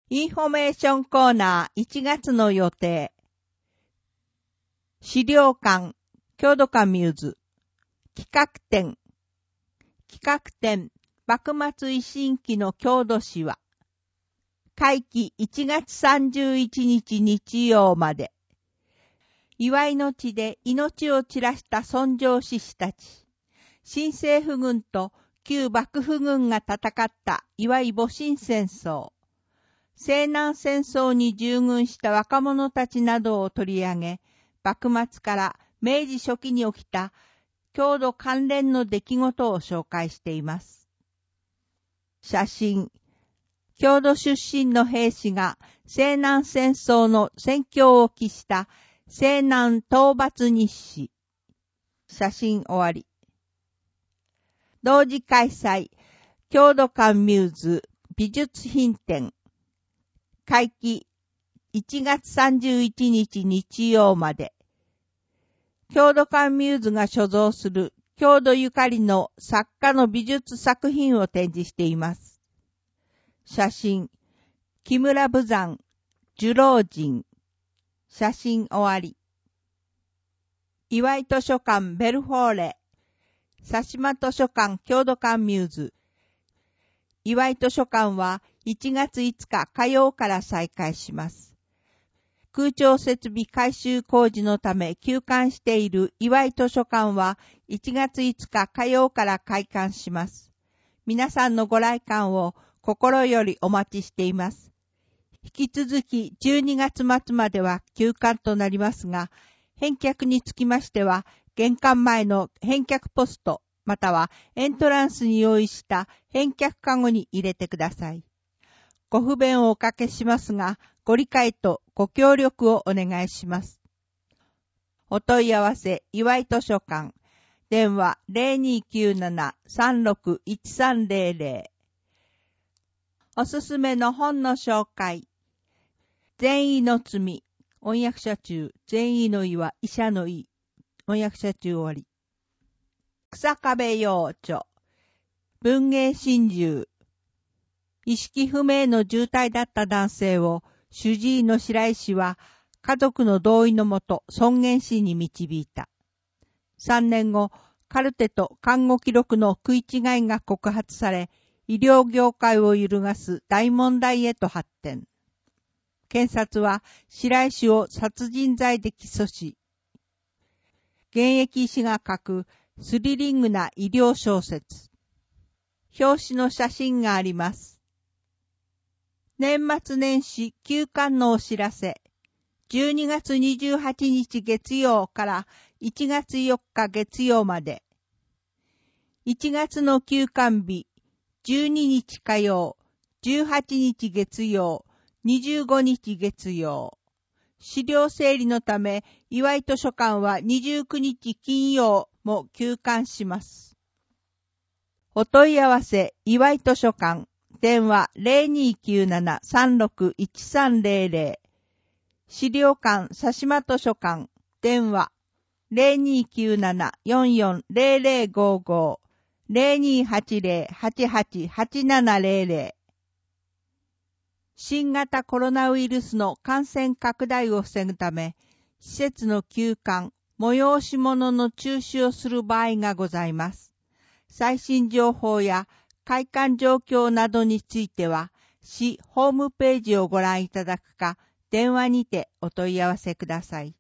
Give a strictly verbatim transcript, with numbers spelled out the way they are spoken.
インフォメーションコーナーいちがつの予定。資料館、郷土館ミューズ。企画展。企画展、幕末維新期の郷土史は。会期いちがつさんじゅういちにち日曜まで。祝いの地で命を散らした尊上志士たち。新政府軍と旧幕府軍が戦った祝い戊辰戦争。西南戦争に従軍した若者たちなどを取り上げ、幕末から明治初期に起きた郷土関連の出来事を紹介しています。写真。郷土出身の兵士が西南戦争の戦況を期した西南討伐日誌。写真終わり。同時開催、郷土館ミューズ美術品展。会期いちがつさんじゅういちにち日曜まで。郷土館ミューズが所蔵する郷土ゆかりの作家の美術作品を展示しています。写真、木村武山、寿老人。写真終わり。祝い図書館ベルフォーレ。佐島図書館郷土館ミューズ。祝い図書館はいちがついつか火曜から再開します。空調設備改修工事のため休館している祝い図書館はいちがついつか火曜から開館します。皆さんのご来館を心よりお待ちしています。引き続きじゅうにがつ末までは休館となりますが、返却につきましては玄関前の返却ポストまたはエントランスに用意した返却かごに入れてください。ご不便をおかけしますが、ご理解とご協力をお願いします。お問い合わせ、祝い図書館。電話 ゼロにきゅうなな さんろくいちさんゼロゼロ。おすすめの本の紹介。善意の罪。翻訳者中。善意の意は医者の意。翻訳者中終わり。草壁陽著。文芸心中。意識不明の重体だった男性を主治医の白井氏は家族の同意のもと尊厳死に導いた。さんねんご、カルテと看護記録の食い違いが告発され、医療業界を揺るがす大問題へと発展。検察は白井氏を殺人罪で起訴し、現役医師が書くスリリングな医療小説。表紙の写真があります。年末年始休館のお知らせ。じゅうにがつにじゅうはちにち月曜からいちがつよっか月曜まで。いちがつの休館日、じゅうににち火曜、じゅうはちにち月曜、にじゅうごにち月曜。資料整理のため、祝い図書館はにじゅうくにち金曜も休館します。お問い合わせ、祝い図書館。電話 ゼロにきゅうなな さんろくいちさんゼロゼロ。資料館佐島図書館。電話 ゼロにきゅうなな よんよんゼロゼロごご。ゼロにはちゼロ はちはちはちななゼロゼロ。新型コロナウイルスの感染拡大を防ぐため、施設の休館、催し物の中止をする場合がございます。最新情報や開館状況などについては、市ホームページをご覧いただくか、電話にてお問い合わせください。